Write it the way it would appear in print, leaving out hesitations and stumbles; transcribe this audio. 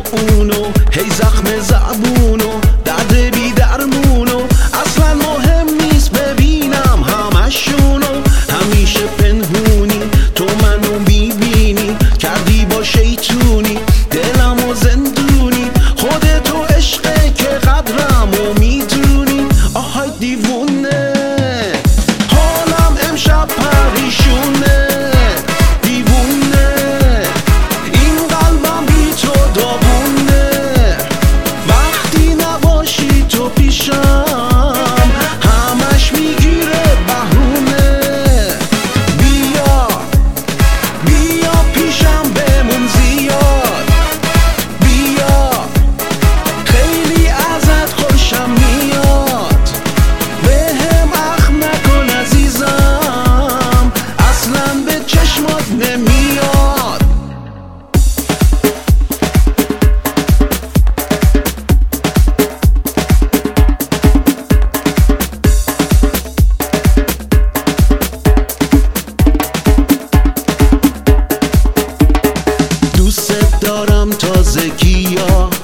اونو، هی زخم زبونو، درد بی درمونو. اصلا مهم نیست ببینم همشونو، همیشه پنهونی تو منو میبینی، کردی با شیطونی دلمو زندونی. خودتو عشقه که قدرمو میدونی. آهای دیوونه حالم امشب پریشونه، دیوونه این قلبم بی تو داغونه. وقتی نباشی تو پیشم همش میگیره بهونه. بیا بیا پیشم بمون زیاد، بیا خیلی ازت خوشم میاد. بهم اخم نکن عزیزم، اصلا به چشمات نمیاد. دوست دارم تازگی ها،